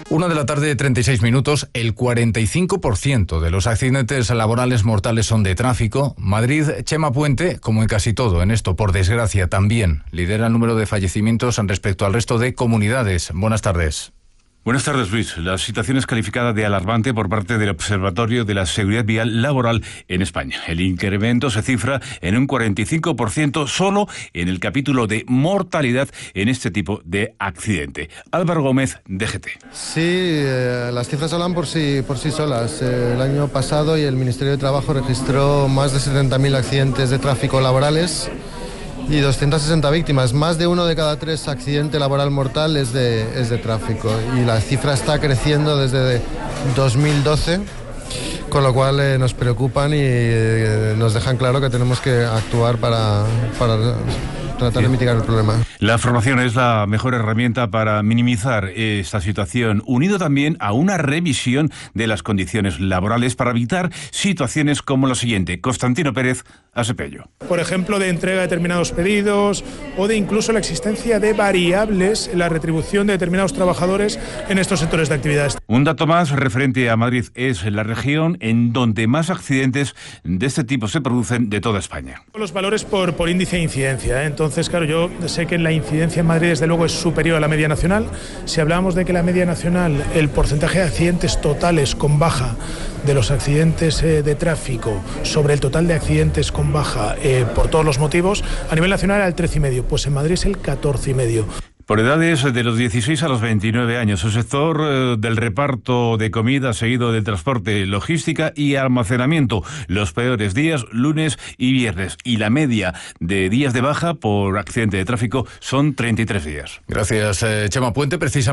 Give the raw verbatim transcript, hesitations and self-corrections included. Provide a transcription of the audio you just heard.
Una de la tarde, treinta y seis minutos. El cuarenta y cinco por ciento de los accidentes laborales mortales son de tráfico. Madrid, Chema Puente, como en casi todo en esto, por desgracia, también lidera el número de fallecimientos respecto al resto de comunidades. Buenas tardes. Buenas tardes, Luis. La situación es calificada de alarmante por parte del Observatorio de la Seguridad Vial Laboral en España. El incremento se cifra en un cuarenta y cinco por ciento solo en el capítulo de mortalidad en este tipo de accidente. Álvaro Gómez, D G T. Sí, eh, las cifras hablan por sí, por sí solas. Eh, el año pasado y el Ministerio de Trabajo registró más de setenta mil accidentes de tráfico laborales y doscientas sesenta víctimas. Más de uno de cada tres accidente laboral mortal es de, es de tráfico. Y la cifra está creciendo desde dos mil doce, con lo cual eh, nos preocupan y eh, nos dejan claro que tenemos que actuar para, para tratar de mitigar el problema. La formación es la mejor herramienta para minimizar esta situación, unido también a una revisión de las condiciones laborales para evitar situaciones como la siguiente. Constantino Pérez, Asepello. Por ejemplo, de entrega de determinados pedidos o de incluso la existencia de variables en la retribución de determinados trabajadores en estos sectores de actividades. Un dato más referente a Madrid: es la región en donde más accidentes de este tipo se producen de toda España. Los valores por, por índice de incidencia, ¿eh? Entonces, claro, yo sé que la incidencia en Madrid desde luego es superior a la media nacional. Si hablamos de que la media nacional, el porcentaje de accidentes totales con baja de los accidentes eh, de tráfico sobre el total de accidentes con baja eh, por todos los motivos, a nivel nacional era el trece coma cinco, pues en Madrid es el catorce coma cinco. Por edades de los dieciséis a los veintinueve años, el sector eh, del reparto de comida, seguido del transporte, logística y almacenamiento. Los peores días, lunes y viernes. Y la media de días de baja por accidente de tráfico son treinta y tres días. Gracias, eh, Chema Puente. Precisamente